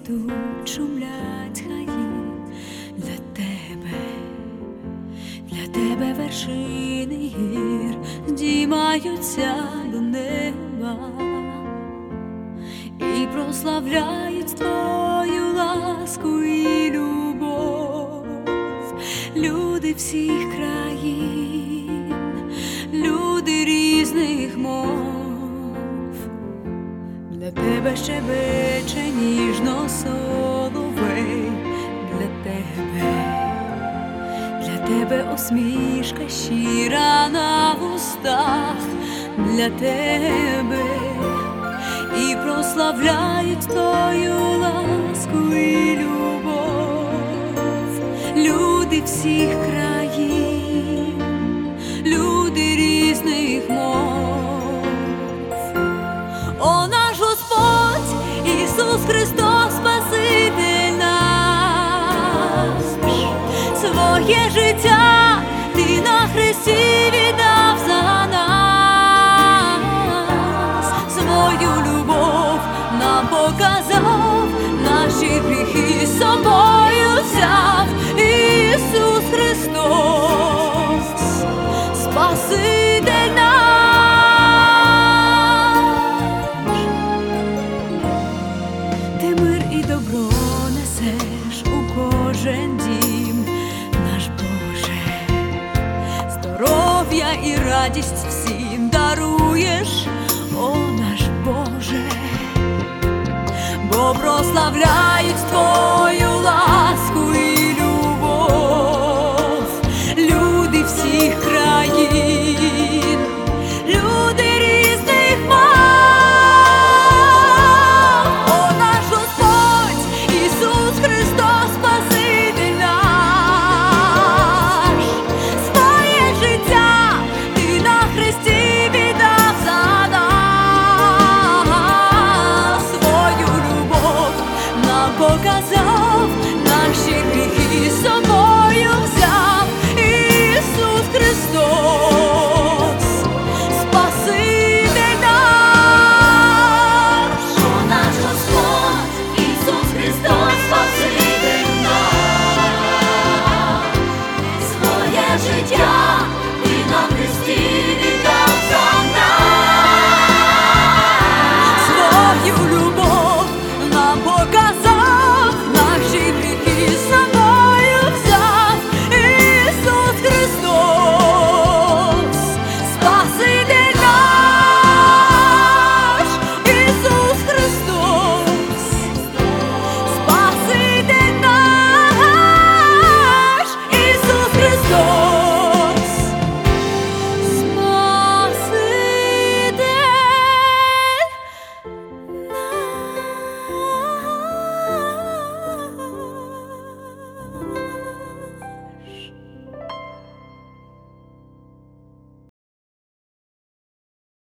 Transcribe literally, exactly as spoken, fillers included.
тут шумлять хаї для тебе, для тебе вершини гір здіймаються до неба і прославляють твою ласку і любов. Люди всіх країн, люди різних мов, для тебе щебече ніжно соловей, для тебе, для тебе усмішка щира на вустах, для тебе і прославляють твою ласку і любов. Люди всіх країн, люди різних мов. О, наш Господь Ісус Христос, Спаситель наш, своє життя Ти на хресті віддав за нас, свою любов нам показав, наші гріхи з собою взяв. Ісус Христос, Спаситель наш, ти мир і добро несеш у кожен дім, наш Боже, здоров'я і радість всім даруєш, о наш Боже, бо прославляєш